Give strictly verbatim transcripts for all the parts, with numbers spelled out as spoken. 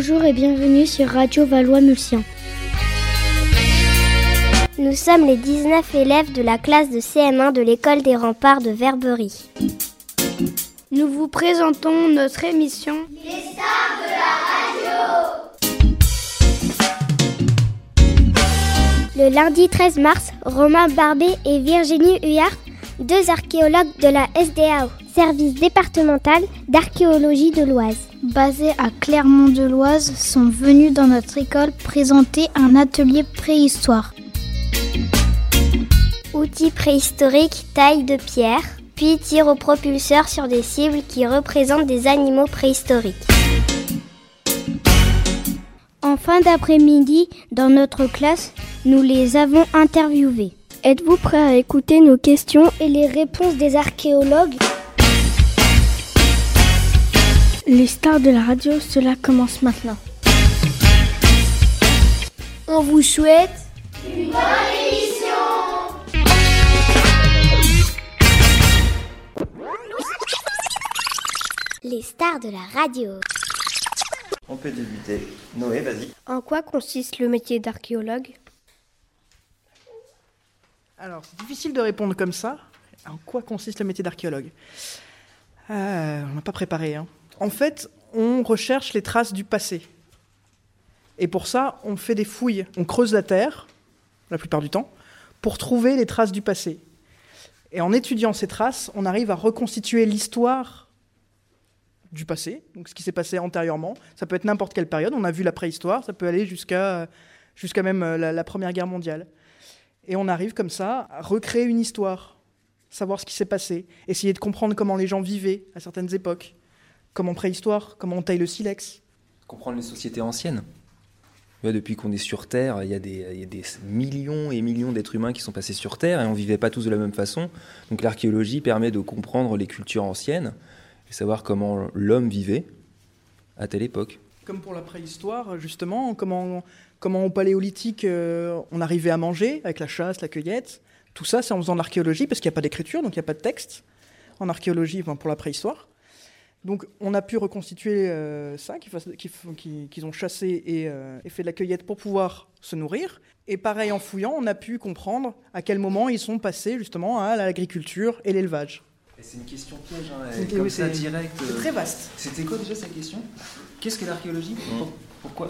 Bonjour et bienvenue sur Radio Valois-Mulcian. Nous sommes les dix-neuf élèves de la classe de C M un de l'école des Remparts de Verberie. Nous vous présentons notre émission Les stars de la radio. Le lundi treize mars, Romain Barbet et Virginie Huyard, deux archéologues de la S D A O, service départemental d'archéologie de l'Oise, basés à Clermont-de-Loise, sont venus dans notre école présenter un atelier préhistoire. Outils préhistoriques, taille de pierre, puis tir au propulseur sur des cibles qui représentent des animaux préhistoriques. En fin d'après-midi, dans notre classe, nous les avons interviewés. Êtes-vous prêts à écouter nos questions et les réponses des archéologues ? Les stars de la radio, cela commence maintenant. On vous souhaite une bonne émission. Les stars de la radio. On peut débuter. Noé, vas-y. En quoi consiste le métier d'archéologue ? Alors, c'est difficile de répondre comme ça. En quoi consiste le métier d'archéologue ? euh, On n'a pas préparé. Hein. En fait, on recherche les traces du passé. Et pour ça, on fait des fouilles. On creuse la terre, la plupart du temps, pour trouver les traces du passé. Et en étudiant ces traces, on arrive à reconstituer l'histoire du passé, donc ce qui s'est passé antérieurement. Ça peut être n'importe quelle période. On a vu la préhistoire, ça peut aller jusqu'à, jusqu'à même la, la Première Guerre mondiale. Et on arrive comme ça à recréer une histoire, savoir ce qui s'est passé, essayer de comprendre comment les gens vivaient à certaines époques, comment préhistoire, comment on taille le silex. Comprendre les sociétés anciennes. Depuis qu'on est sur Terre, il y a des, il y a des millions et millions d'êtres humains qui sont passés sur Terre et on ne vivait pas tous de la même façon. Donc l'archéologie permet de comprendre les cultures anciennes et savoir comment l'homme vivait à telle époque. Comme pour la préhistoire, justement, comment, comment au paléolithique, euh, on arrivait à manger avec la chasse, la cueillette. Tout ça, c'est en faisant de l'archéologie, parce qu'il n'y a pas d'écriture, donc il n'y a pas de texte en archéologie enfin, pour la préhistoire. Donc on a pu reconstituer euh, ça, qu'ils, qu'ils, qu'ils ont chassé et, euh, et fait de la cueillette pour pouvoir se nourrir. Et pareil, en fouillant, on a pu comprendre à quel moment ils sont passés justement à l'agriculture et l'élevage. Et c'est une question piège, hein, c'est, comme oui, ça, c'est, direct. C'est très vaste. C'était quoi déjà cette question ? Qu'est-ce que l'archéologie ? Pourquoi ?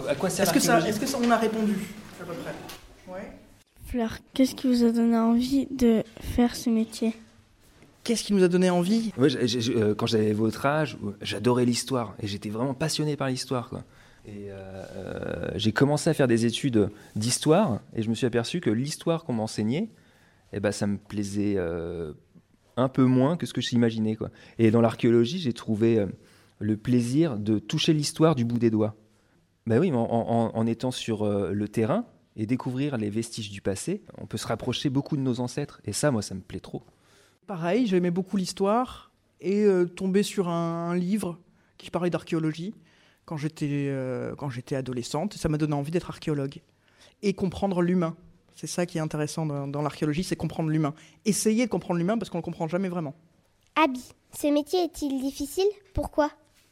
À quoi sert est-ce l'archéologie ? que ça, Est-ce que ça, on a répondu à peu près ? Ouais. Fleur, qu'est-ce qui vous a donné envie de faire ce métier ? Qu'est-ce qui nous a donné envie ? Ouais, j'ai, j'ai, euh, quand j'avais votre âge, j'adorais l'histoire et j'étais vraiment passionné par l'histoire, quoi. Et euh, euh, j'ai commencé à faire des études d'histoire et je me suis aperçu que l'histoire qu'on m'enseignait, eh ben, ça me plaisait euh, un peu moins que ce que j'imaginais, quoi. Et dans l'archéologie, j'ai trouvé euh, le plaisir de toucher l'histoire du bout des doigts. Ben oui, en, en, en étant sur euh, le terrain et découvrir les vestiges du passé, on peut se rapprocher beaucoup de nos ancêtres. Et ça, moi, ça me plaît trop. Pareil, j'aimais beaucoup l'histoire et euh, tombé sur un, un livre qui parlait d'archéologie quand j'étais, euh, quand j'étais adolescente. Ça m'a donné envie d'être archéologue et comprendre l'humain. C'est ça qui est intéressant dans, dans l'archéologie, c'est comprendre l'humain. Essayer de comprendre l'humain parce qu'on ne le comprend jamais vraiment. Abby, ce métier est-il difficile ? Pourquoi ?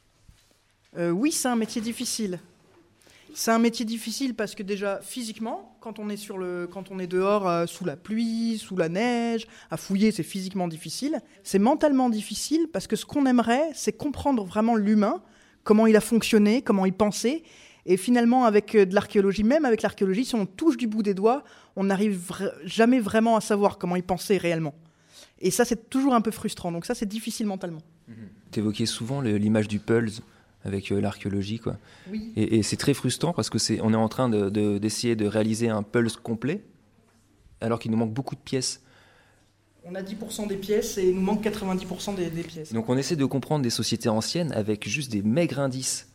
euh, Oui, c'est un métier difficile. C'est un métier difficile parce que déjà, physiquement, quand on est, sur le, quand on est dehors euh, sous la pluie, sous la neige, à fouiller, c'est physiquement difficile. C'est mentalement difficile parce que ce qu'on aimerait, c'est comprendre vraiment l'humain, comment il a fonctionné, comment il pensait. Et finalement, avec de l'archéologie, même avec l'archéologie, si on touche du bout des doigts, on n'arrive vra- jamais vraiment à savoir comment il pensait réellement. Et ça, c'est toujours un peu frustrant. Donc ça, c'est difficile mentalement. Mmh. Tu évoquais souvent le, l'image du pulse avec euh, l'archéologie, quoi. Oui. Et, et c'est très frustrant parce que c'est, on est en train de, de, d'essayer de réaliser un pulse complet alors qu'il nous manque beaucoup de pièces. On a dix pour cent des pièces et il nous manque quatre-vingt-dix pour cent des, des pièces. Donc on essaie de comprendre des sociétés anciennes avec juste des maigres indices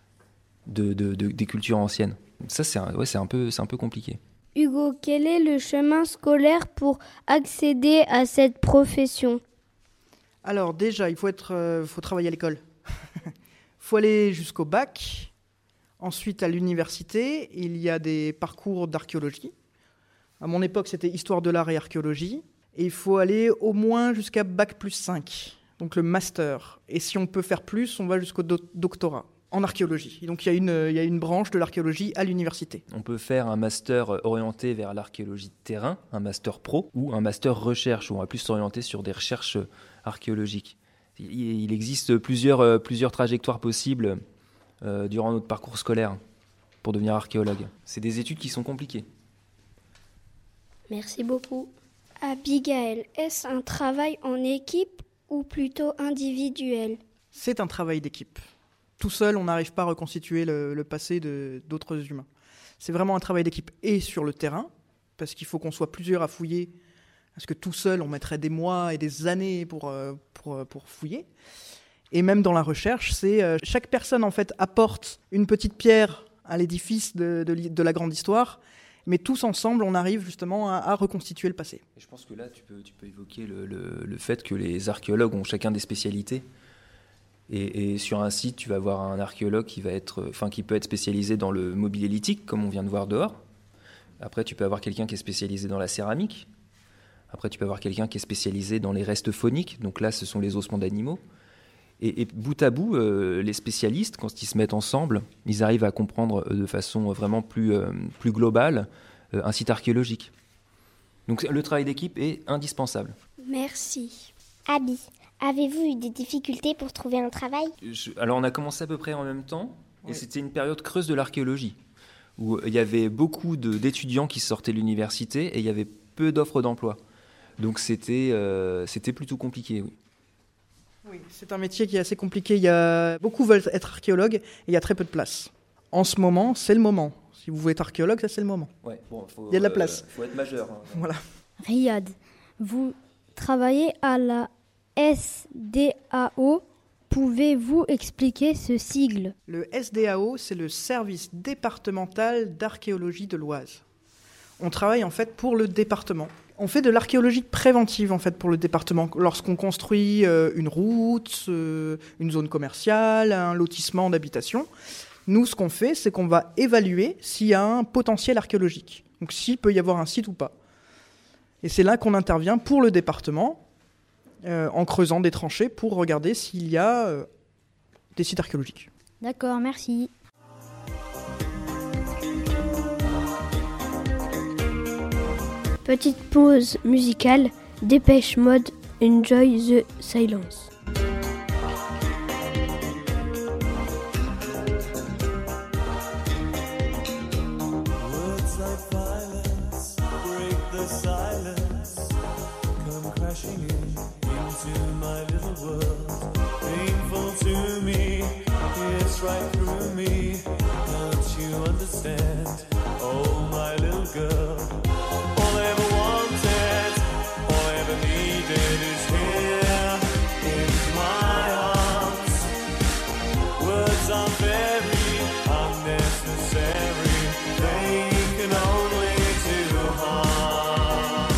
de, de, de, des cultures anciennes. Ça, c'est un, ouais, c'est un peu, c'est un peu compliqué. Hugo, quel est le chemin scolaire pour accéder à cette profession ? Alors déjà, il faut, être, euh, faut travailler à l'école. Il faut aller jusqu'au bac. Ensuite, à l'université, il y a des parcours d'archéologie. À mon époque, c'était histoire de l'art et archéologie. Et il faut aller au moins jusqu'à bac plus cinq, donc le master. Et si on peut faire plus, on va jusqu'au do- doctorat. en archéologie. Et donc il y a une, il y a une branche de l'archéologie à l'université. On peut faire un master orienté vers l'archéologie de terrain, un master pro, ou un master recherche, où on va plus s'orienter sur des recherches archéologiques. Il existe plusieurs, plusieurs trajectoires possibles euh, durant notre parcours scolaire pour devenir archéologue. C'est des études qui sont compliquées. Merci beaucoup. Abigail, est-ce un travail en équipe ou plutôt individuel ? C'est un travail d'équipe. Tout seul, on n'arrive pas à reconstituer le, le passé de, d'autres humains. C'est vraiment un travail d'équipe et sur le terrain, parce qu'il faut qu'on soit plusieurs à fouiller, parce que tout seul, on mettrait des mois et des années pour, pour, pour fouiller. Et même dans la recherche, c'est euh, chaque personne en fait apporte une petite pierre à l'édifice de, de, de la grande histoire, mais tous ensemble, on arrive justement à, à reconstituer le passé. Et je pense que là, tu peux, tu peux évoquer le, le, le fait que les archéologues ont chacun des spécialités. Et, et sur un site, tu vas avoir un archéologue qui va être, enfin, qui peut être spécialisé dans le mobilier lithique, comme on vient de voir dehors. Après, tu peux avoir quelqu'un qui est spécialisé dans la céramique. Après, tu peux avoir quelqu'un qui est spécialisé dans les restes fauniques. Donc là, ce sont les ossements d'animaux. Et, et bout à bout, euh, les spécialistes, quand ils se mettent ensemble, ils arrivent à comprendre de façon vraiment plus, euh, plus globale euh, un site archéologique. Donc le travail d'équipe est indispensable. Merci. Abby, avez-vous eu des difficultés pour trouver un travail ? Je, alors on a commencé à peu près en même temps, et oui. C'était une période creuse de l'archéologie, où il y avait beaucoup de, d'étudiants qui sortaient de l'université, et il y avait peu d'offres d'emploi. Donc c'était, euh, c'était plutôt compliqué, oui. Oui, c'est un métier qui est assez compliqué. Il y a... Beaucoup veulent être archéologues et il y a très peu de place. En ce moment, c'est le moment. Si vous voulez être archéologue, ça c'est le moment. Ouais, bon, faut, il y a de la place. Il euh, faut être majeur. Hein. Voilà. Riyad, vous travaillez à la S D A O. Pouvez-vous expliquer ce sigle ? Le S D A O, c'est le Service départemental d'archéologie de l'Oise. On travaille en fait pour le département. On fait de l'archéologie préventive en fait pour le département. Lorsqu'on construit euh, une route, euh, une zone commerciale, un lotissement d'habitation, nous ce qu'on fait, c'est qu'on va évaluer s'il y a un potentiel archéologique. Donc s'il peut y avoir un site ou pas. Et c'est là qu'on intervient pour le département, euh, en creusant des tranchées pour regarder s'il y a euh, des sites archéologiques. D'accord, merci. Petite pause musicale, Dépêche Mode, Enjoy the Silence. Words like violence break the silence, come crashing in into my little world. Painful to me, it's right through me. Don't you understand? Oh, my little girl. All I ever wanted, all I ever needed is here in my arms. Words are very unnecessary, they can only do harm.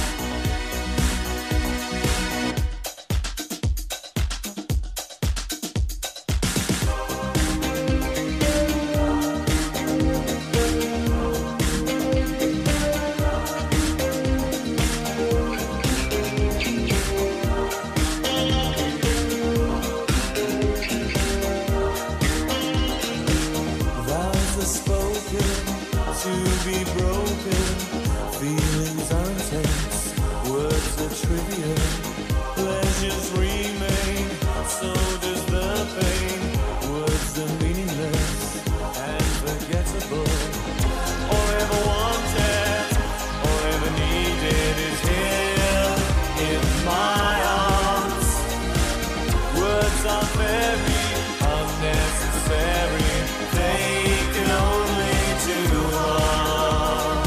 Vows are spoken to be broken, feelings are intense, words are trivial, pleasures remain, so does the pain. Words are meaningless and forgettable. All I ever wanted, all I ever needed is here in my arms. Words are very unnecessary, they can only do harm.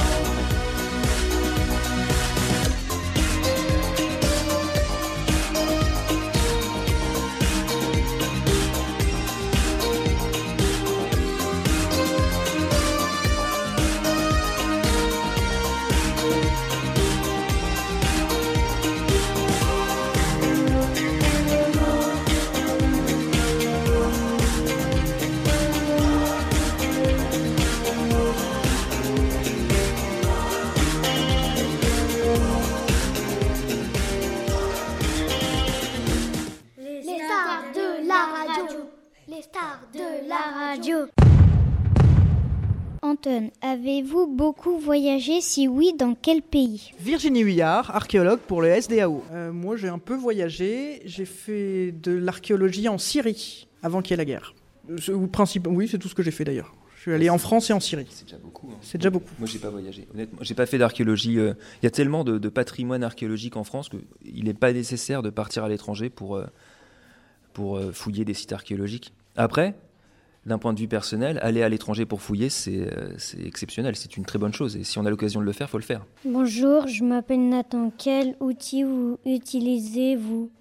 Anton, avez-vous beaucoup voyagé? Si oui, dans quel pays? Virginie Huyard, archéologue pour le S D A O. Euh, moi, j'ai un peu voyagé. J'ai fait de l'archéologie en Syrie, avant qu'il y ait la guerre. C'est, ou principe, oui, c'est tout ce que j'ai fait d'ailleurs. Je suis allé en France et en Syrie. C'est déjà beaucoup. Hein. C'est déjà beaucoup. Moi, j'ai pas voyagé. Honnêtement, j'ai pas fait d'archéologie. Il euh, y a tellement de, de patrimoine archéologique en France qu'il n'est pas nécessaire de partir à l'étranger pour, euh, pour euh, fouiller des sites archéologiques. Après, d'un point de vue personnel, aller à l'étranger pour fouiller, c'est, euh, c'est exceptionnel. C'est une très bonne chose. Et si on a l'occasion de le faire, il faut le faire. Bonjour, je m'appelle Nathan. Quel outil vous utilisez-vous?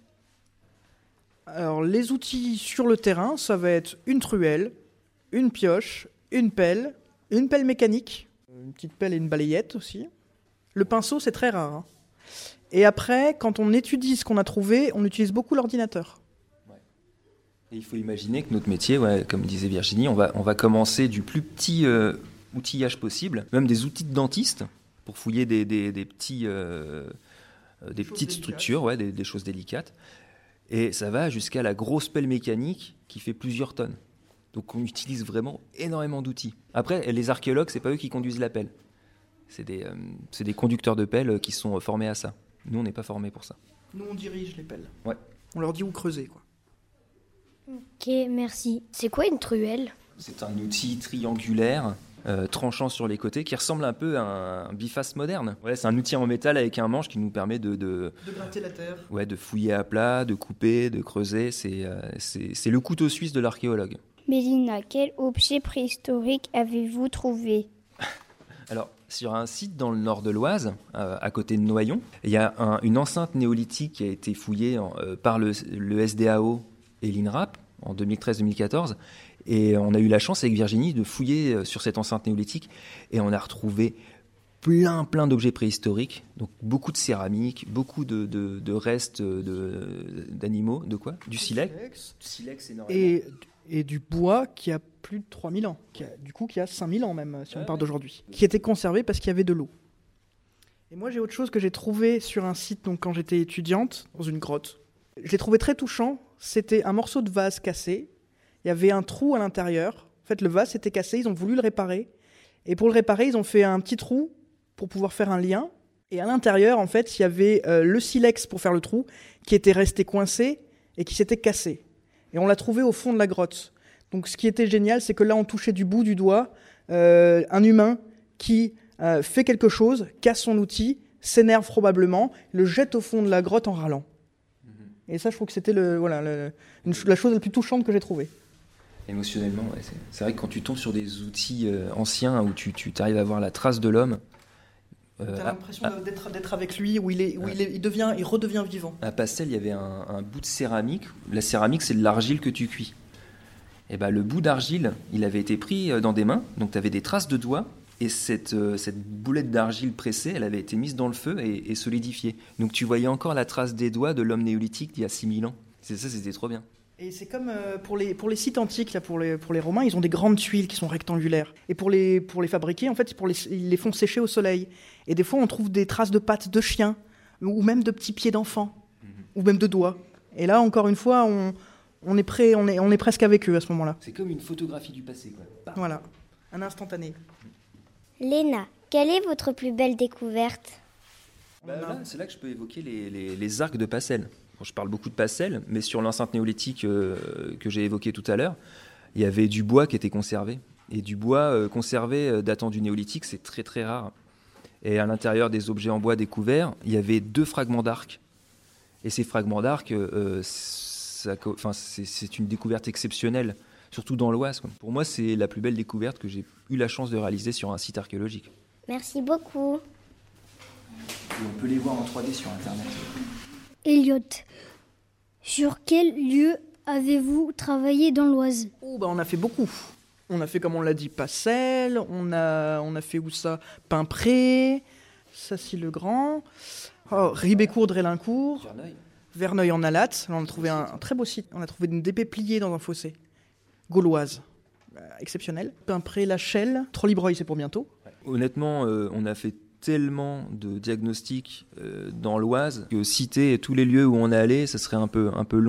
Alors, les outils sur le terrain, ça va être une truelle, une pioche, une pelle, une pelle mécanique, une petite pelle et une balayette aussi. Le pinceau, c'est très rare. Hein. Et après, quand on étudie ce qu'on a trouvé, on utilise beaucoup l'ordinateur. Ouais. Et il faut imaginer que notre métier, ouais, comme disait Virginie, on va, on va commencer du plus petit euh, outillage possible, même des outils de dentiste, pour fouiller des, des, des, petits, euh, des petites délicates. structures, ouais, des, des choses délicates. Et ça va jusqu'à la grosse pelle mécanique qui fait plusieurs tonnes. Donc on utilise vraiment énormément d'outils. Après, les archéologues, c'est pas eux qui conduisent la pelle. C'est des, euh, c'est des conducteurs de pelle qui sont formés à ça. Nous, on n'est pas formés pour ça. Nous, on dirige les pelles. Ouais. On leur dit où creuser, quoi. Ok, merci. C'est quoi une truelle? C'est un outil triangulaire, euh, tranchant sur les côtés, qui ressemble un peu à un, un biface moderne. Ouais, c'est un outil en métal avec un manche qui nous permet de... De, de gratter la terre. Ouais, de fouiller à plat, de couper, de creuser. C'est, euh, c'est, c'est le couteau suisse de l'archéologue. Mélina, quel objet préhistorique avez-vous trouvé? Alors, sur un site dans le nord de l'Oise, euh, à côté de Noyon, il y a un, une enceinte néolithique qui a été fouillée en, euh, par le, le S D A O et l'INRAP en deux mille treize deux mille quatorze. Et on a eu la chance avec Virginie de fouiller euh, sur cette enceinte néolithique et on a retrouvé plein, plein d'objets préhistoriques. Donc beaucoup de céramique, beaucoup de, de, de restes de, d'animaux, de quoi? Du silex. silex. Du silex énormément. Et... et du bois qui a plus de trois mille ans, qui a, du coup qui a cinq mille ans même, si on ah part ouais. d'aujourd'hui, qui était conservé parce qu'il y avait de l'eau. Et moi j'ai autre chose que j'ai trouvé sur un site donc, quand j'étais étudiante, dans une grotte. Je l'ai trouvé très touchant, c'était un morceau de vase cassé, il y avait un trou à l'intérieur, en fait le vase était cassé, ils ont voulu le réparer, et pour le réparer ils ont fait un petit trou pour pouvoir faire un lien, et à l'intérieur en fait il y avait euh, le silex pour faire le trou, qui était resté coincé et qui s'était cassé. Et on l'a trouvé au fond de la grotte. Donc ce qui était génial, c'est que là, on touchait du bout du doigt euh, un humain qui euh, fait quelque chose, casse son outil, s'énerve probablement, le jette au fond de la grotte en râlant. Mm-hmm. Et ça, je trouve que c'était le, voilà, le, une, la chose la plus touchante que j'ai trouvée. Émotionnellement, ouais, c'est, c'est vrai que quand tu tombes sur des outils euh, anciens où tu, tu arrives à voir la trace de l'homme... Euh, T'as l'impression à, d'être, d'être avec lui, où, il, est, où ouais. il, est, il, devient, il redevient vivant. À Pastel, il y avait un, un bout de céramique. La céramique, c'est de l'argile que tu cuis. Et ben, le bout d'argile, il avait été pris dans des mains, donc tu avais des traces de doigts, et cette, euh, cette boulette d'argile pressée, elle avait été mise dans le feu et, et solidifiée. Donc tu voyais encore la trace des doigts de l'homme néolithique d'il y a six mille ans. C'est ça, c'était trop bien. Et c'est comme euh, pour, les, pour les sites antiques, là, pour, les, pour les Romains, ils ont des grandes tuiles qui sont rectangulaires. Et pour les, pour les fabriquer, en fait, pour les, ils les font sécher au soleil. Et des fois, on trouve des traces de pattes de chiens, ou même de petits pieds d'enfants, mmh. ou même de doigts. Et là, encore une fois, on, on, est prêt, on, est, on est presque avec eux à ce moment-là. C'est comme une photographie du passé, quoi. Voilà, un instantané. Léna, quelle est votre plus belle découverte? Bah, là, c'est là que je peux évoquer les, les, les arcs de Pastel. Bon, je parle beaucoup de Pastel, mais sur l'enceinte néolithique euh, que j'ai évoquée tout à l'heure, il y avait du bois qui était conservé. Et du bois euh, conservé euh, datant du néolithique, c'est très très rare. Et à l'intérieur des objets en bois découverts, il y avait deux fragments d'arc. Et ces fragments d'arc, euh, ça, enfin, c'est, c'est une découverte exceptionnelle, surtout dans l'Oise. Quoi. Pour moi, c'est la plus belle découverte que j'ai eu la chance de réaliser sur un site archéologique. Merci beaucoup. Et on peut les voir en trois D sur Internet. Elliot, sur quel lieu avez-vous travaillé dans l'Oise? Oh, bah, on a fait beaucoup. On a fait, comme on l'a dit, Passel, on a, on a fait où ça? Pimpré, Sacy-le-Grand, oh, Ribécourt, Drélincourt, Verneuil. Verneuil en Alatte. Là, on a trouvé un, un très beau site. On a trouvé une épée pliée dans un fossé. Gauloise. Euh, exceptionnel. Pimpré, La Chelle, Trollibreuil, c'est pour bientôt. Ouais. Honnêtement, euh, on a fait tellement de diagnostics euh, dans l'Oise que citer tous les lieux où on est allé, ça serait un peu, un peu long.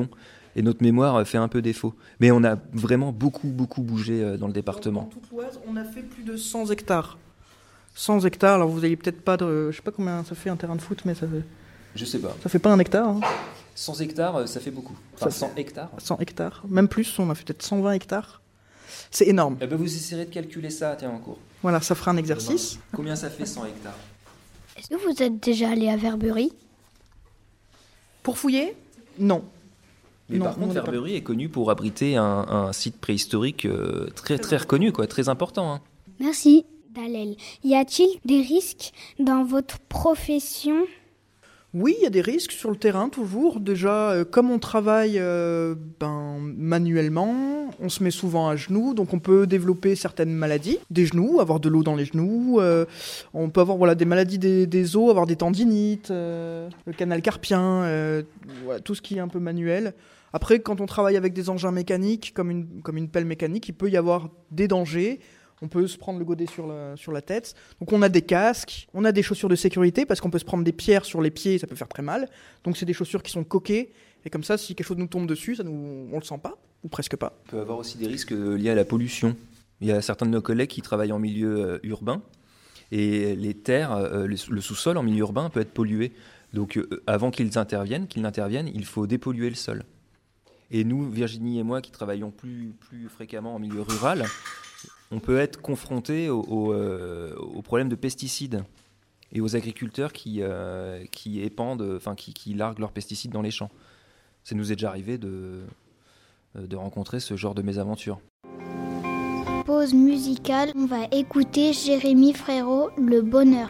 Et notre mémoire fait un peu défaut. Mais on a vraiment beaucoup, beaucoup bougé euh, dans le département. Dans toute l'Oise, on a fait plus de cent hectares. cent hectares, alors vous n'avez peut-être pas de... Je sais pas combien ça fait un terrain de foot, mais ça fait... Je sais pas. Ça fait pas un hectare. Hein. cent hectares, ça fait beaucoup. Enfin, Ça cent hectares. cent hectares, même plus, on a fait peut-être cent vingt hectares. C'est énorme. Eh ben, vous essayerez de calculer ça, tiens, en cours. Voilà, ça fera un exercice. Combien ça fait cent hectares? Est-ce que vous êtes déjà allé à Verberie? Pour fouiller? Non. Mais Non, par contre, on n'est pas- Verberie est connu pour abriter un, un site préhistorique euh, très, très reconnu, quoi, très important. Hein. Merci, Dalel. Y a-t-il des risques dans votre profession? Oui, il y a des risques sur le terrain, toujours. Déjà, euh, comme on travaille euh, ben, manuellement, on se met souvent à genoux, donc on peut développer certaines maladies. Des genoux, avoir de l'eau dans les genoux. euh, on peut avoir voilà, des maladies des, des os, avoir des tendinites, euh, le canal carpien, euh, voilà, tout ce qui est un peu manuel. Après, quand on travaille avec des engins mécaniques, comme une, comme une pelle mécanique, il peut y avoir des dangers. On peut se prendre le godet sur la, sur la tête. Donc on a des casques, on a des chaussures de sécurité parce qu'on peut se prendre des pierres sur les pieds et ça peut faire très mal. Donc c'est des chaussures qui sont coquées. Et comme ça, si quelque chose nous tombe dessus, ça nous, on le sent pas, ou presque pas. On peut avoir aussi des risques euh, liés à la pollution. Il y a certains de nos collègues qui travaillent en milieu euh, urbain. Et les terres, euh, le, le sous-sol en milieu urbain peut être pollué. Donc euh, avant qu'ils interviennent, qu'ils n'interviennent, il faut dépolluer le sol. Et nous, Virginie et moi, qui travaillons plus, plus fréquemment en milieu rural, on peut être confronté au, au, euh, au problème de pesticides et aux agriculteurs qui, euh, qui épandent, enfin qui, qui larguent leurs pesticides dans les champs. Ça nous est déjà arrivé de, de rencontrer ce genre de mésaventure. Pause musicale, on va écouter Jérémy Frérot, Le Bonheur.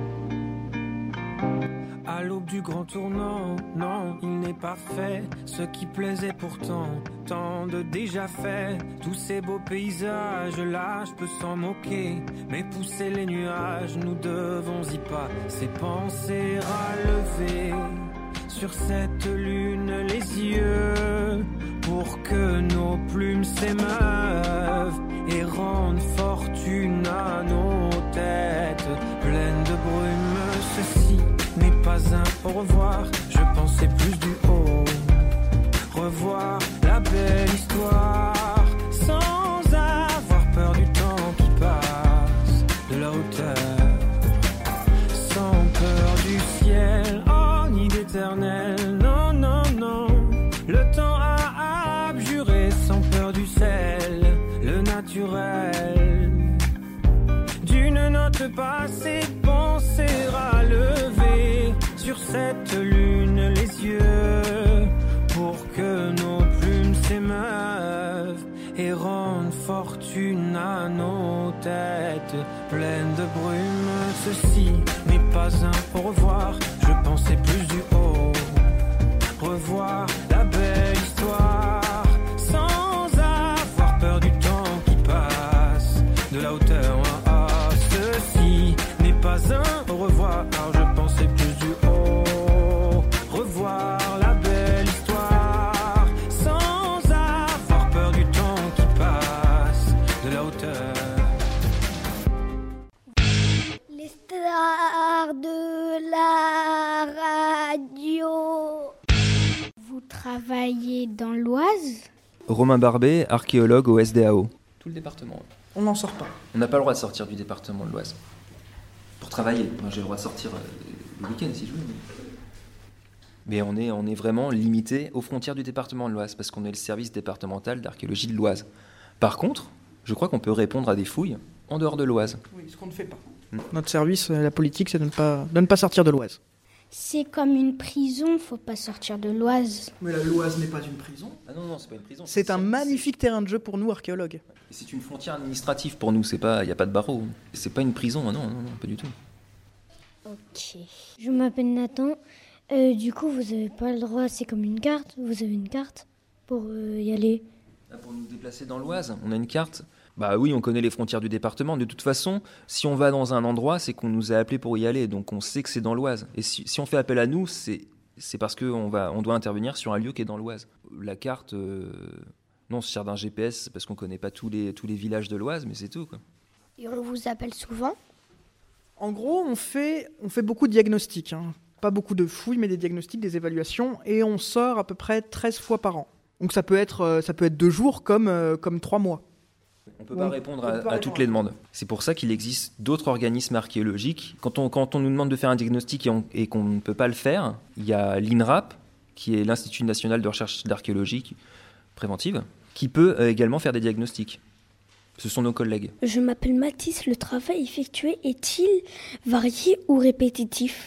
À l'aube du grand tournant, non, il n'est pas fait. Ce qui plaisait pourtant, tant de déjà fait. Tous ces beaux paysages-là, je peux s'en moquer. Mais pousser les nuages, nous devons y passer. Penser à lever sur cette lune les yeux, pour que nos plumes s'émeuvent et rendent fortune à nos têtes pleines de brume. Ceci n'est pas un au revoir, je pensais plus du haut. Revoir la belle histoire sans avoir peur du temps qui passe, de la hauteur, sans peur du ciel, oh ni d'éternel, non, non, non. Le temps a abjuré sans peur du sel, le naturel. D'une note passée, penser à lever sur cette lune les yeux, pour que nos plumes s'émeuvent et rendent fortune à nos têtes pleines de brume. Ceci n'est pas un au revoir, je pensais plus du haut. Revoir la belle histoire sans avoir peur du temps qui passe, de la hauteur. Ah, ah, ceci n'est pas un au revoir, je pensais plus du haut. Revoir la belle histoire sans avoir peur du temps qui passe, de la hauteur. Les stars de la radio. Vous travaillez dans l'Oise? Romain Barbet, archéologue au S D A O. Tout le département. On n'en sort pas. On n'a pas le droit de sortir du département de l'Oise. Pour travailler. Moi, j'ai le droit de sortir euh, le week-end si je veux. Mais, mais on, est, on est vraiment limité aux frontières du département de l'Oise, parce qu'on est le service départemental d'archéologie de l'Oise. Par contre, je crois qu'on peut répondre à des fouilles en dehors de l'Oise. Oui, ce qu'on ne fait pas. Mm. Notre service, euh, la politique, c'est de ne pas, de ne pas sortir de l'Oise. C'est comme une prison, faut pas sortir de l'Oise. Mais la l'Oise n'est pas une prison. Ah non, non, c'est pas une prison. C'est un magnifique terrain de jeu pour nous, archéologues. C'est, c'est une frontière administrative pour nous, c'est pas, il n'y a pas de barreau. C'est pas une prison, non, non, non, pas du tout. Ok. Je m'appelle Nathan. Euh, du coup, vous avez pas le droit, c'est comme une carte. Vous avez une carte pour euh, y aller. Là, pour nous déplacer dans l'Oise, on a une carte. Bah oui, on connaît les frontières du département. De toute façon, si on va dans un endroit, c'est qu'on nous a appelés pour y aller. Donc on sait que c'est dans l'Oise. Et si, si on fait appel à nous, c'est, c'est parce qu'on va, on doit intervenir sur un lieu qui est dans l'Oise. La carte, euh, non, on se sert d'un G P S parce qu'on connaît pas tous les, tous les villages de l'Oise, mais c'est tout, quoi. Et on vous appelle souvent? En gros, on fait, on fait beaucoup de diagnostics. Hein. Pas beaucoup de fouilles, mais des diagnostics, des évaluations. Et on sort à peu près treize fois par an. Donc ça peut être, ça peut être deux jours comme, comme trois mois. On ne peut pas on répondre à, pas à toutes les demandes. C'est pour ça qu'il existe d'autres organismes archéologiques. Quand on, quand on nous demande de faire un diagnostic et, on, et qu'on ne peut pas le faire, il y a l'INRAP, qui est l'Institut national de recherche d'archéologie préventive, qui peut également faire des diagnostics. Ce sont nos collègues. Je m'appelle Mathis. Le travail effectué est-il varié ou répétitif ?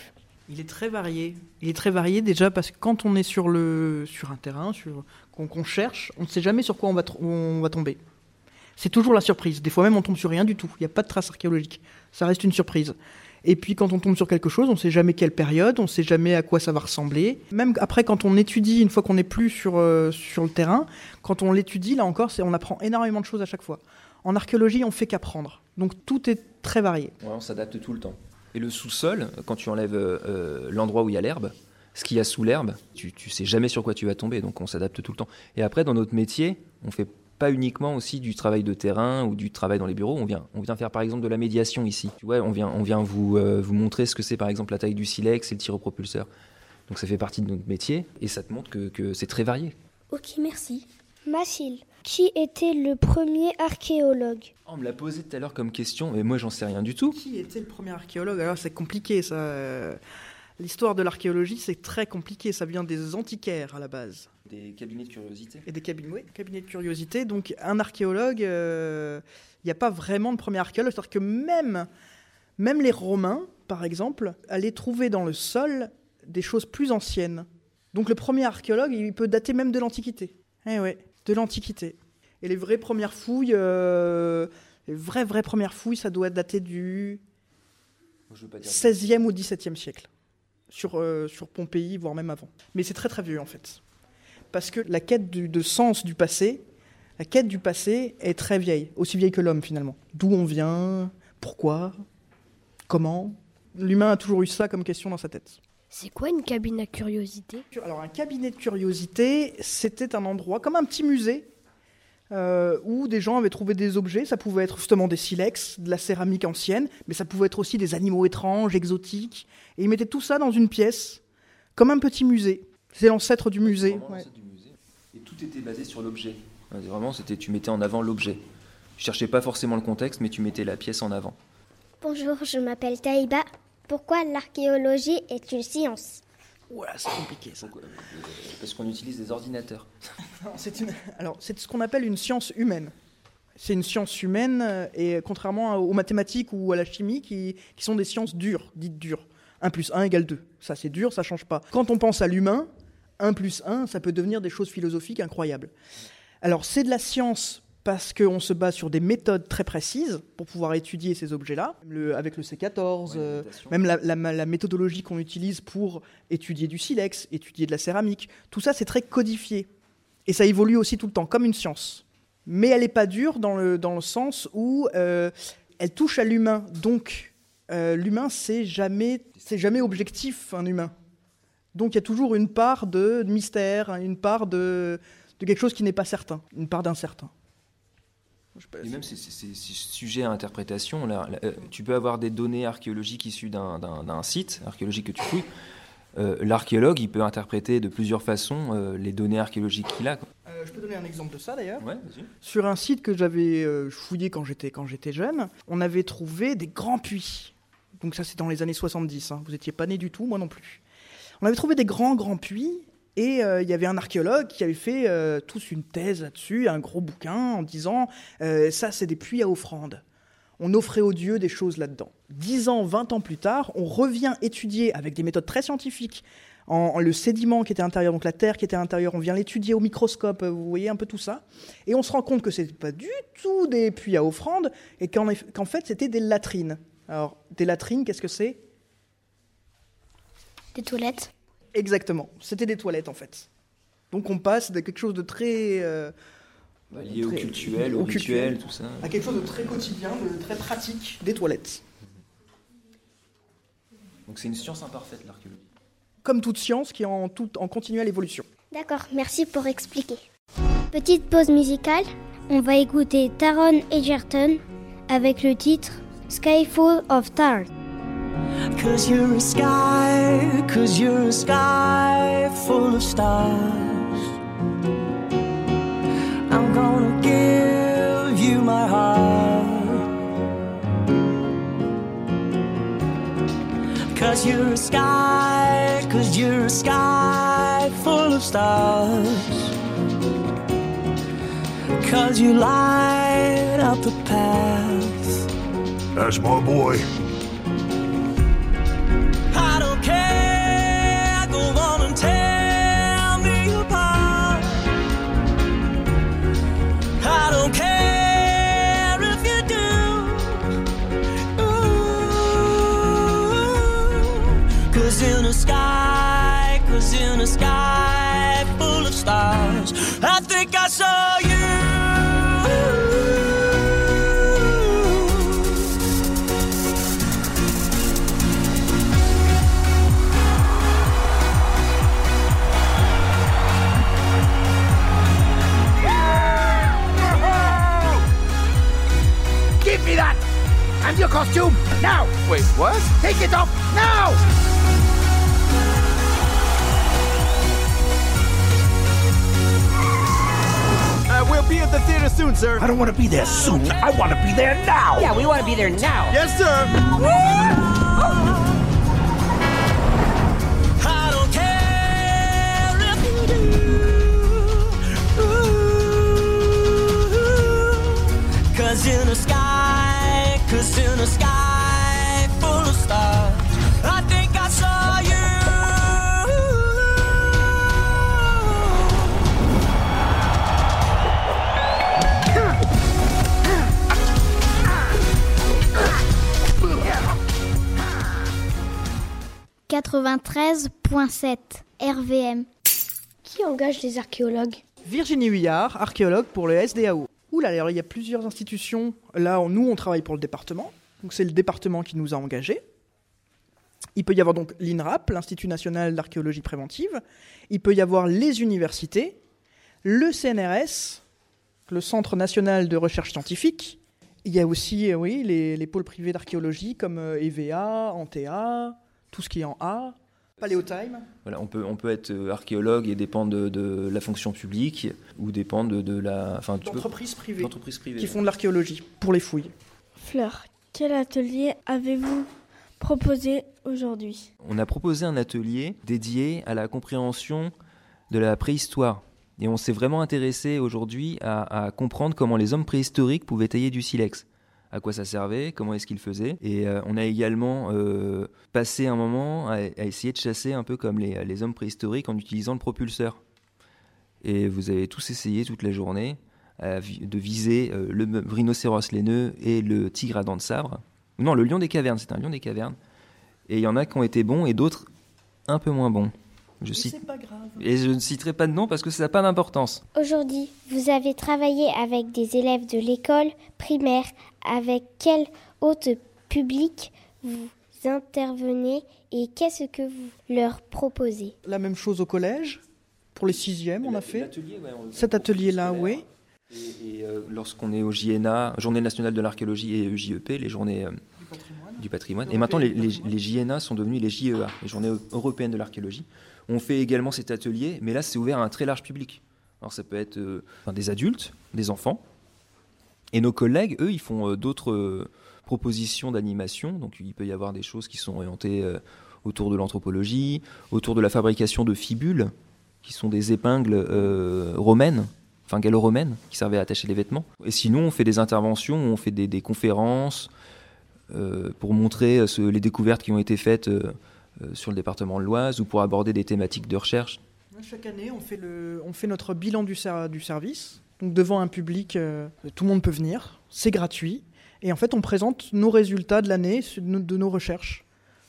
Il est très varié. Il est très varié déjà parce que quand on est sur, le, sur un terrain, sur, qu'on, qu'on cherche, on ne sait jamais sur quoi on va, tr- on va tomber. C'est toujours la surprise. Des fois même, on tombe sur rien du tout. Il n'y a pas de traces archéologiques. Ça reste une surprise. Et puis, quand on tombe sur quelque chose, on ne sait jamais quelle période, on ne sait jamais à quoi ça va ressembler. Même après, quand on étudie, une fois qu'on n'est plus sur, euh, sur le terrain, quand on l'étudie, là encore, c'est, on apprend énormément de choses à chaque fois. En archéologie, on fait qu'apprendre. Donc, tout est très varié. Ouais, on s'adapte tout le temps. Et le sous-sol, quand tu enlèves euh, l'endroit où il y a l'herbe, ce qu'il y a sous l'herbe, tu ne sais jamais sur quoi tu vas tomber. Donc, on s'adapte tout le temps. Et après, dans notre métier, on fait pas uniquement aussi du travail de terrain ou du travail dans les bureaux, on vient, on vient faire par exemple de la médiation ici. Tu vois, on vient, on vient vous, euh, vous montrer ce que c'est par exemple la taille du silex et le tyropropulseur. Donc ça fait partie de notre métier et ça te montre que, que c'est très varié. Ok, merci. Mathilde, qui était le premier archéologue ? On me l'a posé tout à l'heure comme question, mais moi j'en sais rien du tout. Qui était le premier archéologue ? Alors c'est compliqué ça. L'histoire de l'archéologie, c'est très compliqué. Ça vient des antiquaires à la base. Des cabinets de curiosité. Et des cabinets, oui, cabinets de curiosité. Donc un archéologue, il euh, n'y a pas vraiment de premier archéologue. C'est-à-dire que même, même les Romains, par exemple, allaient trouver dans le sol des choses plus anciennes. Donc le premier archéologue, il peut dater même de l'Antiquité. Eh ouais, de l'Antiquité. Et les vraies premières fouilles, euh, les vraies, vraies premières fouilles, ça doit dater du seizième ou dix-septième siècle. Sur, euh, sur Pompéi, voire même avant. Mais c'est très très vieux en fait. Parce que la quête du, de sens du passé, la quête du passé est très vieille, aussi vieille que l'homme finalement. D'où on vient, pourquoi, comment. L'humain a toujours eu ça comme question dans sa tête. C'est quoi une cabine à curiosité ? Alors un cabinet de curiosité, c'était un endroit comme un petit musée euh, où des gens avaient trouvé des objets. Ça pouvait être justement des silex, de la céramique ancienne, mais ça pouvait être aussi des animaux étranges, exotiques. Et ils mettaient tout ça dans une pièce, comme un petit musée. C'est l'ancêtre du musée. Ouais. L'ancêtre du musée. Et tout était basé sur l'objet. Vraiment, c'était, tu mettais en avant l'objet. Tu cherchais pas forcément le contexte, mais tu mettais la pièce en avant. Bonjour, je m'appelle Taïba. Pourquoi l'archéologie est une science ? Ouais, c'est compliqué ça. Donc, euh, parce qu'on utilise des ordinateurs. Non, c'est une... Alors, c'est ce qu'on appelle une science humaine. C'est une science humaine, et contrairement aux mathématiques ou à la chimie, qui, qui sont des sciences dures, dites dures. un plus un égale deux. Ça, c'est dur, ça ne change pas. Quand on pense à l'humain, un plus un, ça peut devenir des choses philosophiques incroyables. Alors, c'est de la science parce qu'on se base sur des méthodes très précises pour pouvoir étudier ces objets-là, le, avec le C quatorze, ouais, euh, même la, la, la méthodologie qu'on utilise pour étudier du silex, étudier de la céramique. Tout ça, c'est très codifié. Et ça évolue aussi tout le temps, comme une science. Mais elle n'est pas dure dans le, dans le sens où euh, elle touche à l'humain. Donc, euh, l'humain, c'est jamais, c'est jamais objectif, un humain. Donc, il y a toujours une part de mystère, une part de, de quelque chose qui n'est pas certain, une part d'incertain. Et même ces, ces, ces sujets à interprétation, là, là, euh, tu peux avoir des données archéologiques issues d'un, d'un, d'un site archéologique que tu fouilles. Euh, l'archéologue, il peut interpréter de plusieurs façons euh, les données archéologiques qu'il a. Quoi. Euh, je peux donner un exemple de ça d'ailleurs. Ouais, vas-y. Sur un site que j'avais euh, fouillé quand j'étais, quand j'étais jeune, on avait trouvé des grands puits. Donc ça, c'est dans les années soixante-dix. Hein. Vous n'étiez pas né du tout, moi non plus. On avait trouvé des grands, grands puits. Et il euh, y avait un archéologue qui avait fait euh, tous une thèse là-dessus, un gros bouquin, en disant euh, « ça, c'est des puits à offrande ». On offrait aux dieux des choses là-dedans. Dix ans, vingt ans plus tard, on revient étudier avec des méthodes très scientifiques en, en le sédiment qui était à l'intérieur, donc la terre qui était à l'intérieur, on vient l'étudier au microscope, vous voyez un peu tout ça, et on se rend compte que ce n'était pas du tout des puits à offrande, et qu'en, qu'en fait, c'était des latrines. Alors, des latrines, qu'est-ce que c'est ? Des toilettes. Exactement, c'était des toilettes en fait. Donc on passe de quelque chose de très... Euh, bah, lié très, au cultuel, au, au rituel, cultuel, tout ça. À quelque chose de très quotidien, de très pratique, des toilettes. Donc c'est une science imparfaite l'archéologie. Comme toute science qui est en, tout, en continuelle évolution. D'accord, merci pour expliquer. Petite pause musicale. On va écouter Taron Egerton avec le titre Skyfall of Stars. Cause you're a sky, cause you're a sky full of stars. 'Cause you're a sky, 'cause you're a sky full of stars. 'Cause you light up the path. That's my boy. I don't care, go on and tear me apart. I don't care if you do. Ooh, 'cause in a sky, 'cause in a sky full of stars, I think I saw you. Give me that! And your costume, now! Wait, what? Take it off, now! Uh, we'll be at the theater soon, sir. I don't want to be there soon. I want to be there now! Yeah, we want to be there now. Yes, sir! I don't care if you do. Ooh, 'cause in the sky, 'cause in the sky full of stars, I think I saw you. quatre-vingt-treize point sept R V M. Qui engage les archéologues? Virginie Huyard, archéologue pour le S D A O. Ouh là, alors il y a plusieurs institutions. Là, on- nous, on travaille pour le département. Donc c'est le département qui nous a engagés. Il peut y avoir donc l'INRAP, l'Institut national d'archéologie préventive. Il peut y avoir les universités, le C N R S, le Centre national de recherche scientifique. Il y a aussi, euh, oui, les, les pôles privés d'archéologie comme euh, E V A, Antea, tout ce qui est en A, Paléotime. Voilà, on peut, on peut être euh, archéologue et dépendre de, de la fonction publique ou dépendre de, de la... Enfin, tu peux- D'entreprises privées d'entreprises privées. qui font de l'archéologie pour les fouilles. Fleur, quel atelier avez-vous proposé aujourd'hui? On a proposé un atelier dédié à la compréhension de la préhistoire. Et on s'est vraiment intéressé aujourd'hui à, à comprendre comment les hommes préhistoriques pouvaient tailler du silex. À quoi ça servait, comment est-ce qu'ils faisaient. Et euh, on a également euh, passé un moment à, à essayer de chasser un peu comme les, les hommes préhistoriques en utilisant le propulseur. Et vous avez tous essayé toute la journée à vi- de viser euh, le m- rhinocéros laineux et le tigre à dents de sabre. Non, le lion des cavernes, c'est un lion des cavernes. Et il y en a qui ont été bons et d'autres un peu moins bons. Je Mais cite... c'est pas grave. Et je ne citerai pas de nom parce que ça n'a pas d'importance. Aujourd'hui, vous avez travaillé avec des élèves de l'école primaire. Avec quel autre public vous intervenez et qu'est-ce que vous leur proposez? La même chose au collège. Pour les sixièmes, on a fait L'atelier, ouais, on- cet atelier-là, oui. Et, et, euh, lorsqu'on est au J N A, Journée nationale de l'archéologie, et J E P, les journées euh, du patrimoine. Et maintenant, les, les, les J N A sont devenus les J E A, les Journées européennes de l'archéologie. On fait également cet atelier, mais là, c'est ouvert à un très large public. Alors, ça peut être euh, enfin, des adultes, des enfants. Et nos collègues, eux, ils font euh, d'autres euh, propositions d'animation. Donc, il peut y avoir des choses qui sont orientées euh, autour de l'anthropologie, autour de la fabrication de fibules, qui sont des épingles euh, romaines, enfin gallo-romaines, qui servaient à attacher les vêtements. Et sinon, on fait des interventions, on fait des, des conférences euh, pour montrer euh, ce- les découvertes qui ont été faites euh, euh, sur le département de l'Oise ou pour aborder des thématiques de recherche. Chaque année, on fait, le, on fait notre bilan du, ser- du service. Donc devant un public, euh, tout le monde peut venir, c'est gratuit. Et en fait, on présente nos résultats de l'année, de nos- de nos recherches,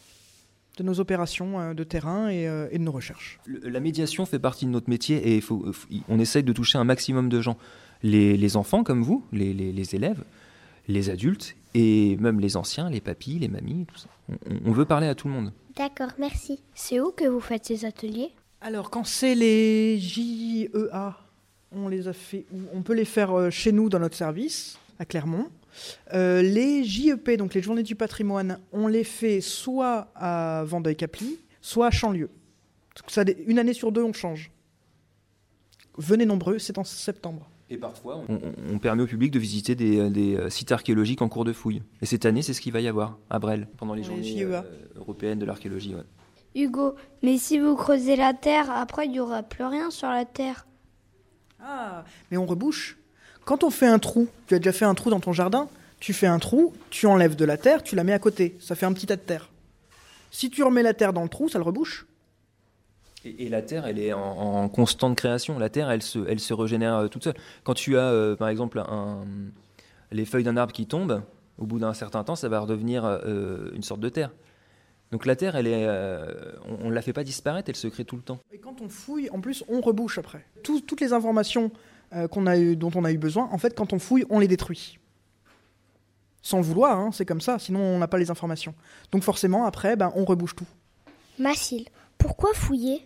de nos opérations euh, de terrain et, euh, et de nos recherches. Le- La médiation fait partie de notre métier et il faut, faut- on essaye de toucher un maximum de gens. Les, les enfants comme vous, les, les- les élèves, les adultes et même les anciens, les papis, les mamies, tout ça. On, on veut parler à tout le monde. D'accord, merci. C'est où que vous faites ces ateliers? Alors, quand c'est les J E A, on les a fait, on peut les faire euh, chez nous dans notre service, à Clermont. Euh, les J E P, donc les Journées du patrimoine, on les fait soit à Vendeuil-Caply, soit à Chanlieu. Ça, une année sur deux, on change. Venez nombreux, c'est en septembre. Et parfois, on, on permet au public de visiter des, des sites archéologiques en cours de fouille. Et cette année, c'est ce qu'il va y avoir à Bresles, pendant les Les journées J E A. euh, européennes de l'archéologie. Ouais. Hugo, mais si vous creusez la terre, après il n'y aura plus rien sur la terre. Ah, mais on rebouche. Quand on fait un trou, tu as déjà fait un trou dans ton jardin, tu fais un trou, tu enlèves de la terre, tu la mets à côté. Ça fait un petit tas de terre. Si tu remets la terre dans le trou, ça le rebouche. Et, et la terre, elle est en, en constante création. La terre, elle se, elle se régénère euh, toute seule. Quand tu as, euh, par exemple, un, les feuilles d'un arbre qui tombent, au bout d'un certain temps, ça va redevenir euh, une sorte de terre. Donc la terre, elle est, euh, on ne la fait pas disparaître, elle se crée tout le temps. Et quand on fouille, en plus, on rebouche après. Tout- toutes les informations euh, qu'on a eu, dont on a eu besoin, en fait, quand on fouille, on les détruit. Sans le vouloir, hein, c'est comme ça, sinon on n'a pas les informations. Donc forcément, après, ben, on rebouche tout. Mathilde, pourquoi fouiller?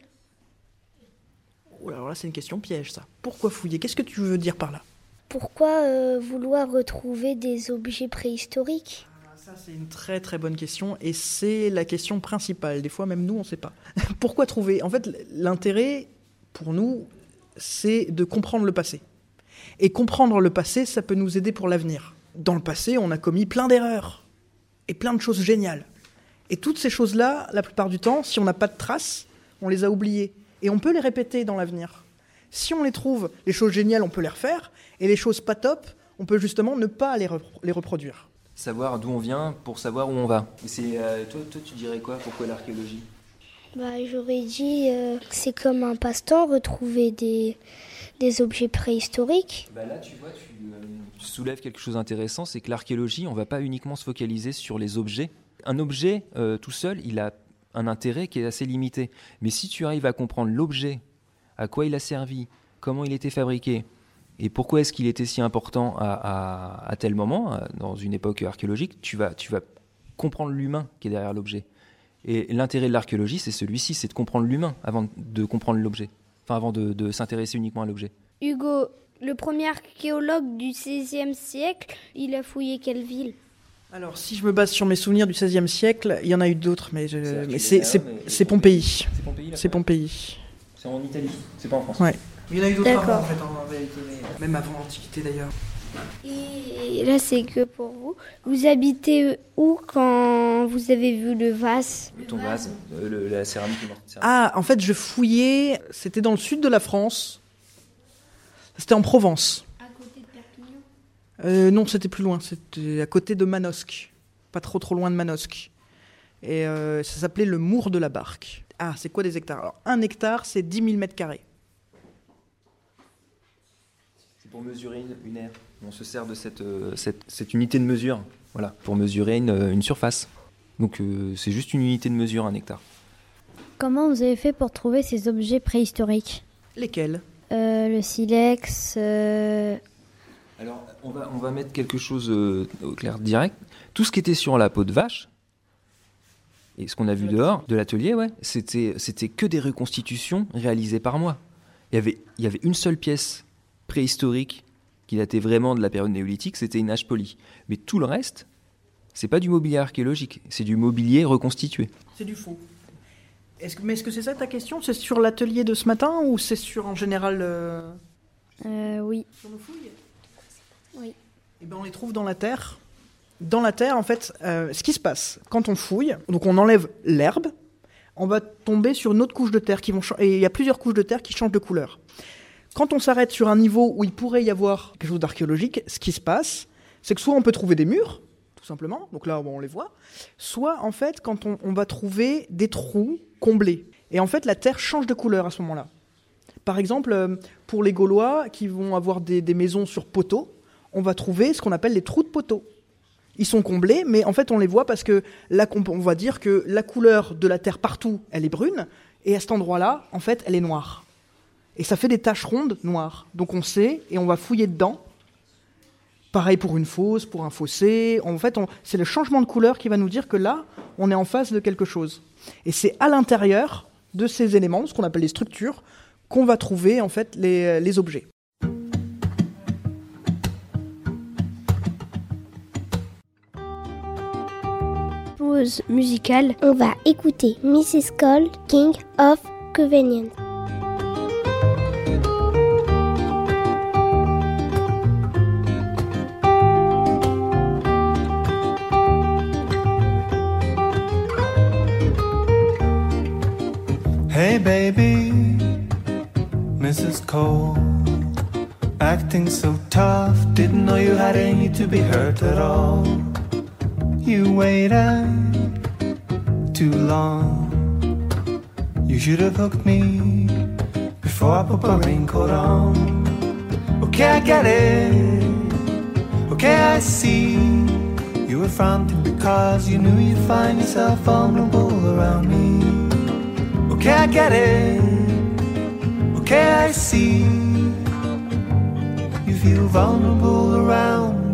Oh, alors là, c'est une question piège, ça. Pourquoi fouiller? Qu'est-ce que tu veux dire par là? Pourquoi euh, vouloir retrouver des objets préhistoriques? Ça, c'est une très très bonne question et c'est la question principale. Des fois, même nous, on ne sait pas. Pourquoi trouver? En fait, l'intérêt, pour nous, c'est de comprendre le passé. Et comprendre le passé, ça peut nous aider pour l'avenir. Dans le passé, on a commis plein d'erreurs et plein de choses géniales. Et toutes ces choses-là, la plupart du temps, si on n'a pas de traces, on les a oubliées. Et on peut les répéter dans l'avenir. Si on les trouve, les choses géniales, on peut les refaire. Et les choses pas top, on peut justement ne pas les, repro- les reproduire. Savoir d'où on vient pour savoir où on va. Et c'est, euh, toi, toi, tu dirais quoi? Pourquoi l'archéologie? Bah, j'aurais dit euh, que c'est comme un passe-temps, retrouver des, des objets préhistoriques. Bah là, tu vois, tu, euh, tu soulèves quelque chose d'intéressant, c'est que l'archéologie, on ne va pas uniquement se focaliser sur les objets. Un objet, euh, tout seul, il a un intérêt qui est assez limité. Mais si tu arrives à comprendre l'objet, à quoi il a servi, comment il était fabriqué, et pourquoi est-ce qu'il était si important à, à, à tel moment, à, dans une époque archéologique, tu vas, tu vas comprendre l'humain qui est derrière l'objet. Et l'intérêt de l'archéologie, c'est celui-ci, c'est de comprendre l'humain avant de comprendre l'objet, enfin avant de, de s'intéresser uniquement à l'objet. Hugo, le premier archéologue du seizième siècle, il a fouillé quelle ville? Alors, si je me base sur mes souvenirs du seizième siècle, il y en a eu d'autres, mais, je, C'est mais c'est, c'est, mais- c'est Pompéi. C'est Pompéi, là, C'est Pompéi. C'est en Italie, c'est pas en France. Ouais. Il y en a eu d'autres D'accord. avant, en fait, en réalité, mais même avant l'Antiquité d'ailleurs. Et là, c'est que pour vous. Vous habitez où quand vous avez vu le vase? Ton vase, euh, le- la céramique est morte. Ah, en fait, je fouillais, c'était dans le sud de la France. C'était en Provence. À côté de Perpignan. Euh, non, c'était plus loin, c'était à côté de Manosque. Pas trop trop loin de Manosque. Et euh, ça s'appelait le Mour de la Barque. Ah, c'est quoi des hectares? Alors, un hectare, c'est dix mille mètres carrés. C'est pour mesurer une, une aire. On se sert de cette, euh, cette, cette unité de mesure, voilà, pour mesurer une, une surface. Donc euh, c'est juste une unité de mesure, un hectare. Comment vous avez fait pour trouver ces objets préhistoriques? Lesquels? Euh, le silex. euh, Alors on va, on va mettre quelque chose euh, au clair direct. Tout ce qui était sur la peau de vache, et ce qu'on a vu dehors, de l'atelier, ouais, c'était, c'était que des reconstitutions réalisées par moi. Il y avait, il y avait une seule pièce préhistorique qui datait vraiment de la période néolithique, c'était une hache polie. Mais tout le reste, c'est pas du mobilier archéologique, c'est du mobilier reconstitué. C'est du faux. Est-ce que, mais est-ce que c'est ça ta question? C'est sur l'atelier de ce matin ou c'est sur en général euh, euh, oui. sur nos fouilles? Oui. Eh ben, on les trouve dans la terre. Dans la terre, en fait, euh, ce qui se passe, quand on fouille, donc on enlève l'herbe, on va tomber sur une autre couche de terre qui vont cha- et il y a plusieurs couches de terre qui changent de couleur. Quand on s'arrête sur un niveau où il pourrait y avoir quelque chose d'archéologique, ce qui se passe, c'est que soit on peut trouver des murs, tout simplement, donc là bon, on les voit, soit en fait quand on, on va trouver des trous comblés. Et en fait la terre change de couleur à ce moment-là. Par exemple, euh, pour les Gaulois qui vont avoir des, des maisons sur poteaux, on va trouver ce qu'on appelle les trous de poteaux. Ils sont comblés, mais en fait on les voit parce que là on va dire que la couleur de la terre partout, elle est brune, et à cet endroit-là, en fait, elle est noire. Et ça fait des taches rondes noires. Donc on sait, et on va fouiller dedans. Pareil pour une fosse, pour un fossé. En fait, on, c'est le changement de couleur qui va nous dire que là, on est en face de quelque chose. Et c'est à l'intérieur de ces éléments, ce qu'on appelle les structures, qu'on va trouver en fait les, les objets. Pause musicale. On va écouter missus Cole, King of Convenience. Hey baby, Missus Cole, acting so tough, didn't know you had it in you to be hurt at all. You waited too long, you should have hooked me before I put my raincoat on. Okay, I get it, okay, I see. You were fronting because you knew you'd find yourself vulnerable around me. Okay, I get it, okay, I see. You feel vulnerable around me.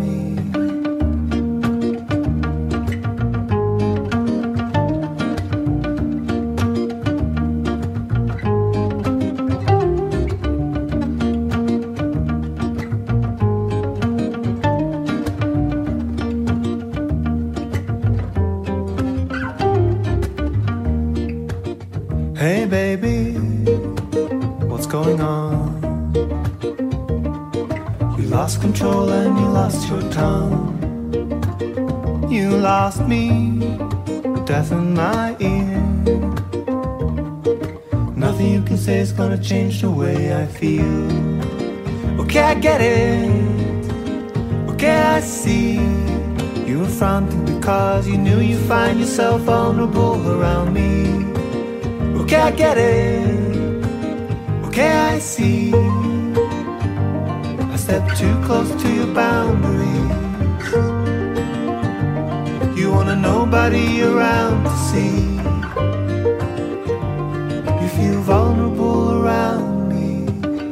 Hey baby, what's going on? You lost control and you lost your tongue. You lost me, death in my ear. Nothing you can say is gonna change the way I feel. Okay, I get it, okay, I see. You were fronting because you knew you'd find yourself vulnerable around me. Okay, I get it, okay, I see. I stepped too close to your boundaries. You wanna nobody around to see. You feel vulnerable around me.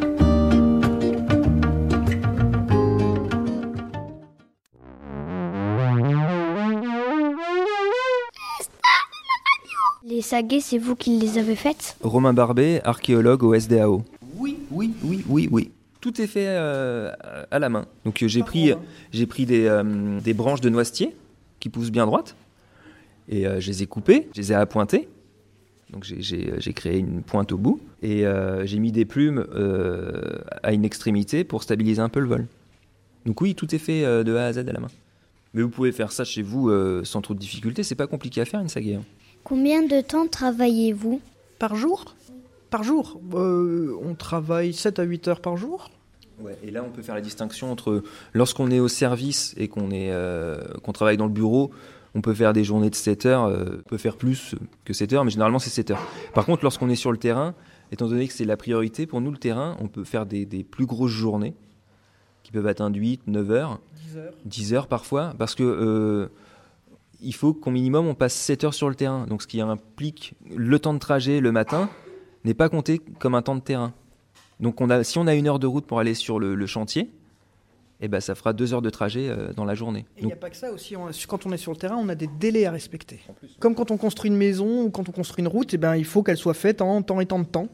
Les saguets, c'est vous qui les avez faites ? Romain Barbet, archéologue au S D A O. Oui, oui, oui, oui, oui. Tout est fait euh, à la main. Donc euh, j'ai pris, j'ai pris des, euh, des branches de noisetier qui poussent bien droites et euh, je les ai coupées, je les ai appointées. Donc j'ai, j'ai, j'ai créé une pointe au bout et euh, j'ai mis des plumes euh, à une extrémité pour stabiliser un peu le vol. Donc oui, tout est fait euh, de A à Z à la main. Mais vous pouvez faire ça chez vous euh, sans trop de difficultés, c'est pas compliqué à faire une sagaie. Hein. Combien de temps travaillez-vous ? Par jour ? Par jour euh, On travaille sept à huit heures par jour. Ouais, et là, on peut faire la distinction entre lorsqu'on est au service et qu'on, est, euh, qu'on travaille dans le bureau, on peut faire des journées de sept heures, euh, on peut faire plus que sept heures, mais généralement, c'est sept heures. Par contre, lorsqu'on est sur le terrain, étant donné que c'est la priorité, pour nous, le terrain, on peut faire des, des plus grosses journées qui peuvent atteindre huit, neuf heures, dix heures, dix heures parfois, parce que... Euh, il faut qu'au minimum on passe sept heures sur le terrain. Donc ce qui implique le temps de trajet le matin n'est pas compté comme un temps de terrain. Donc on a, si on a une heure de route pour aller sur le, le chantier, eh ben, ça fera deux heures de trajet euh, dans la journée. Et il n'y a pas que ça aussi, on, quand on est sur le terrain, on a des délais à respecter. Comme quand on construit une maison ou quand on construit une route, eh ben, il faut qu'elle soit faite en temps et temps de temps.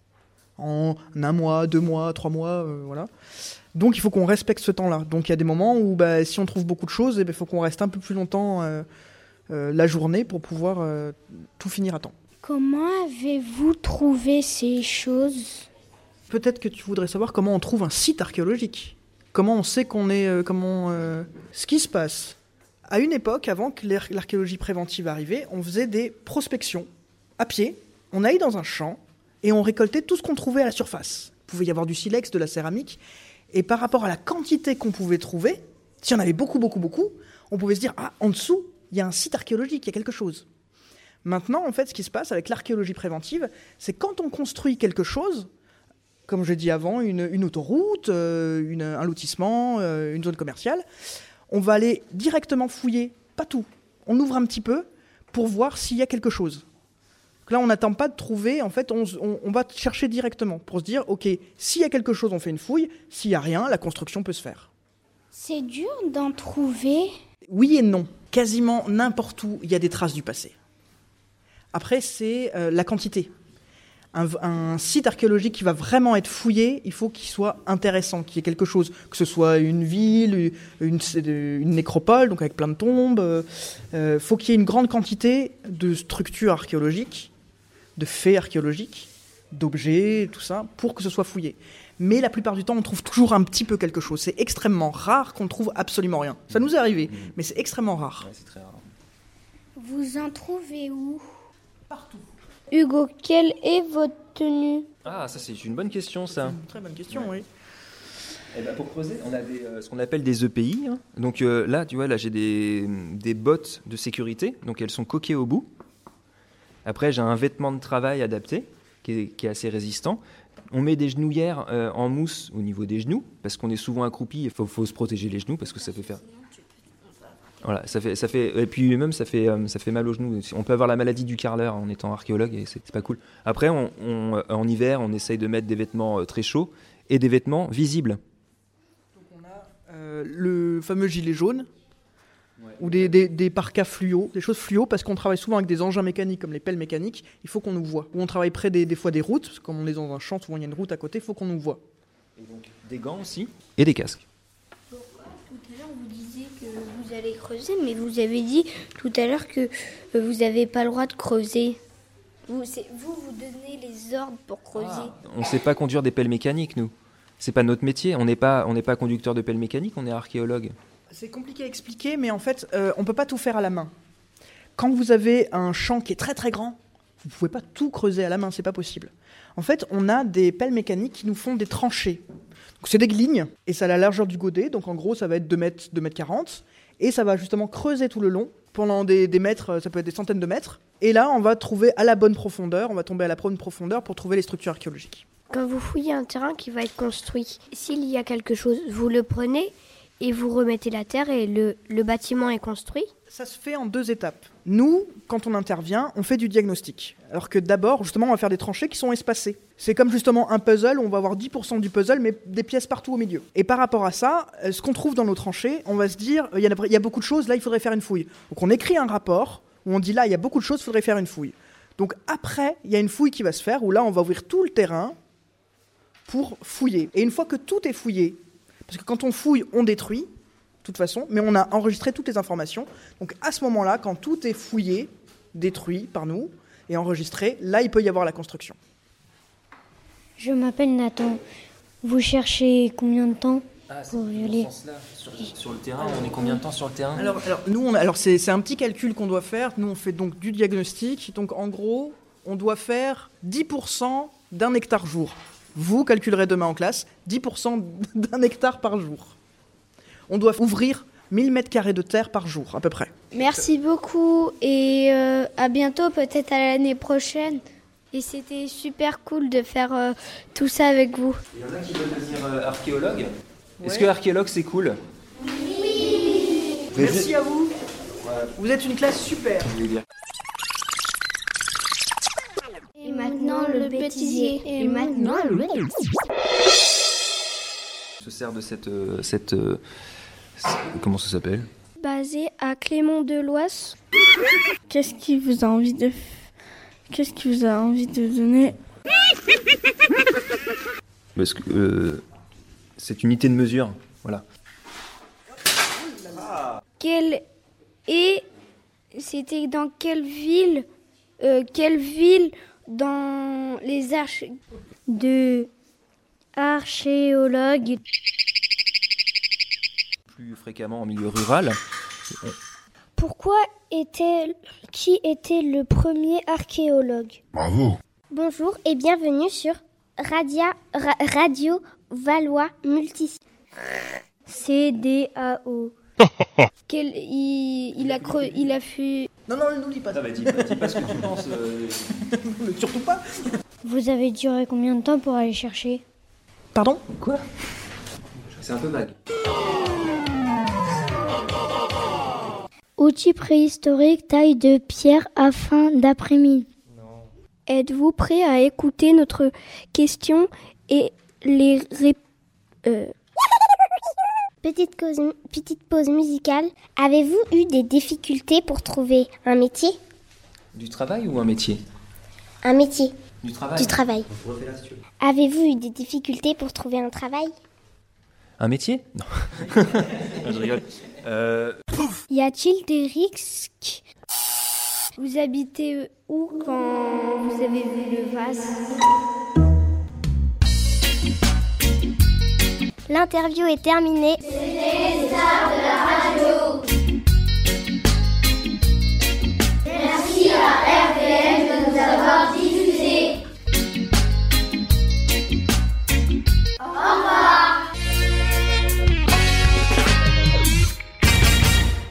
En un mois, deux mois, trois mois, euh, voilà. Donc il faut qu'on respecte ce temps-là. Donc il y a des moments où bah, si on trouve beaucoup de choses, il eh ben, faut qu'on reste un peu plus longtemps euh, euh, la journée pour pouvoir euh, tout finir à temps. Comment avez-vous trouvé ces choses ? Peut-être que tu voudrais savoir comment on trouve un site archéologique. Comment on sait qu'on est... Euh, comment euh... Ce qui se passe, à une époque, avant que l'archéologie préventive arrivait, on faisait des prospections à pied. On allait dans un champ et on récoltait tout ce qu'on trouvait à la surface. Il pouvait y avoir du silex, de la céramique... Et par rapport à la quantité qu'on pouvait trouver, si on avait beaucoup, beaucoup, beaucoup, on pouvait se dire « Ah, en dessous, il y a un site archéologique, il y a quelque chose. » Maintenant, en fait, ce qui se passe avec l'archéologie préventive, c'est quand on construit quelque chose, comme je dis avant, une, une autoroute, euh, une, un lotissement, euh, une zone commerciale, on va aller directement fouiller, pas tout. On ouvre un petit peu pour voir s'il y a quelque chose. Là, on n'attend pas de trouver, en fait, on, on, on va chercher directement pour se dire, ok, s'il y a quelque chose, on fait une fouille, s'il n'y a rien, la construction peut se faire. C'est dur d'en trouver ? Oui et non. Quasiment n'importe où, il y a des traces du passé. Après, c'est euh, la quantité. Un, un site archéologique qui va vraiment être fouillé, il faut qu'il soit intéressant, qu'il y ait quelque chose, que ce soit une ville, une, une nécropole, donc avec plein de tombes. Il euh, faut qu'il y ait une grande quantité de structures archéologiques, de faits archéologiques, d'objets, tout ça, pour que ce soit fouillé. Mais la plupart du temps, on trouve toujours un petit peu quelque chose. C'est extrêmement rare qu'on trouve absolument rien. Ça nous est arrivé, mmh. mais c'est extrêmement rare. Ouais, c'est très rare. Vous en trouvez où ? Partout. Hugo, quelle est votre tenue? Ah, ça c'est une bonne question, ça. Une très bonne question, oui. Eh ben, pour creuser, on a des, euh, ce qu'on appelle des E P I. Hein. Donc euh, là, tu vois, là j'ai des, des bottes de sécurité, donc elles sont coquées au bout. Après, j'ai un vêtement de travail adapté, qui est, qui est assez résistant. On met des genouillères euh, en mousse au niveau des genoux, parce qu'on est souvent accroupi, il faut, faut se protéger les genoux, parce que ça peut faire... Voilà, ça fait, ça fait, et puis même ça fait, euh, ça fait mal aux genoux. On peut avoir la maladie du carreleur en étant archéologue, et c'est, c'est pas cool. Après, on, on, en hiver, on essaye de mettre des vêtements euh, très chauds, et des vêtements visibles. Euh, le fameux gilet jaune, ouais. ou des, des, des parkas fluo, des choses fluo, parce qu'on travaille souvent avec des engins mécaniques comme les pelles mécaniques, il faut qu'on nous voit. Ou on travaille près des, des fois des routes, parce que comme on est dans un champ, souvent il y a une route à côté, il faut qu'on nous voit. Et donc, des gants aussi, et des casques. Pourquoi tout à l'heure vous disiez que vous allez creuser, mais vous avez dit tout à l'heure que vous n'avez pas le droit de creuser. Vous, c'est, vous, vous donnez les ordres pour creuser. Ah. On ne sait pas conduire des pelles mécaniques, nous. C'est pas notre métier, on n'est pas, on n'est pas conducteur de pelle mécanique, on est archéologue. C'est compliqué à expliquer, mais en fait, euh, on ne peut pas tout faire à la main. Quand vous avez un champ qui est très très grand, vous ne pouvez pas tout creuser à la main, c'est pas possible. En fait, on a des pelles mécaniques qui nous font des tranchées. Donc, c'est des lignes, et ça a la largeur du godet, donc en gros, ça va être deux mètres, deux mètres quarante, et ça va justement creuser tout le long, pendant des, des mètres, ça peut être des centaines de mètres, et là, on va trouver à la bonne profondeur, on va tomber à la bonne profondeur pour trouver les structures archéologiques. Quand vous fouillez un terrain qui va être construit, s'il y a quelque chose, vous le prenez et vous remettez la terre et le, le bâtiment est construit? Ça se fait en deux étapes. Nous, quand on intervient, on fait du diagnostic. Alors que d'abord, justement, on va faire des tranchées qui sont espacées. C'est comme justement un puzzle où on va avoir dix pour cent du puzzle, mais des pièces partout au milieu. Et par rapport à ça, ce qu'on trouve dans nos tranchées, on va se dire, il y, a, il y a beaucoup de choses, là, il faudrait faire une fouille. Donc on écrit un rapport où on dit, là, il y a beaucoup de choses, il faudrait faire une fouille. Donc après, il y a une fouille qui va se faire, où là, on va ouvrir tout le terrain pour fouiller. Et une fois que tout est fouillé, parce que quand on fouille, on détruit, de toute façon, mais on a enregistré toutes les informations. Donc à ce moment-là, quand tout est fouillé, détruit par nous, et enregistré, là, il peut y avoir la construction. Je m'appelle Nathan. Vous cherchez combien de temps ah, pour violer sur, sur le terrain, on est combien de temps sur le terrain? Alors, alors, nous, on a, alors c'est, c'est un petit calcul qu'on doit faire. Nous, on fait donc du diagnostic. Donc en gros, on doit faire dix pour cent d'un hectare jour. Vous calculerez demain en classe dix pour cent d'un hectare par jour. On doit ouvrir mille mètres carrés de terre par jour, à peu près. Merci beaucoup et euh, à bientôt, peut-être à l'année prochaine. Et c'était super cool de faire euh, tout ça avec vous. Il y en a qui veulent devenir euh, archéologue. Ouais. Est-ce que archéologue, c'est cool? Oui. Merci à vous. Ouais. Vous êtes une classe super. Et maintenant le bêtisier. Et maintenant le bêtisier. Se sert de cette, euh, cette, euh, comment ça s'appelle? Basé à Clément-de-Loise. Qu'est-ce qui vous a envie de, qu'est-ce qui vous a envie de donner? Parce que euh, cette unité de mesure, voilà. Quelle est, c'était dans quelle ville, euh, quelle ville dans les arches de archéologues plus fréquemment en milieu rural. Pourquoi était, qui était le premier archéologue? Bravo. Bonjour et bienvenue sur Radia, Ra, Radio Valois Multi. C D A O. Quel, il, il a creux, il a fait... Non, non, ne nous dis pas. Non, bah, dis, dis pas ce que tu penses. Euh... Surtout pas. Vous avez duré combien de temps pour aller chercher? Pardon? Quoi? C'est un peu vague. Outil préhistorique, taille de pierre à fin d'après-midi. Non. Êtes-vous prêt à écouter notre question et les réponses? Euh... Petite pause, petite pause musicale. Avez-vous eu des difficultés pour trouver un métier? Du travail ou un métier? Un métier. Du travail. Du travail. On refait là, si tu veux. Avez-vous eu des difficultés pour trouver un travail? Un métier? Non. Je rigole. Euh... Y a-t-il des risques? Vous habitez où quand vous avez vu le vase? L'interview est terminée. C'était les stars de la radio.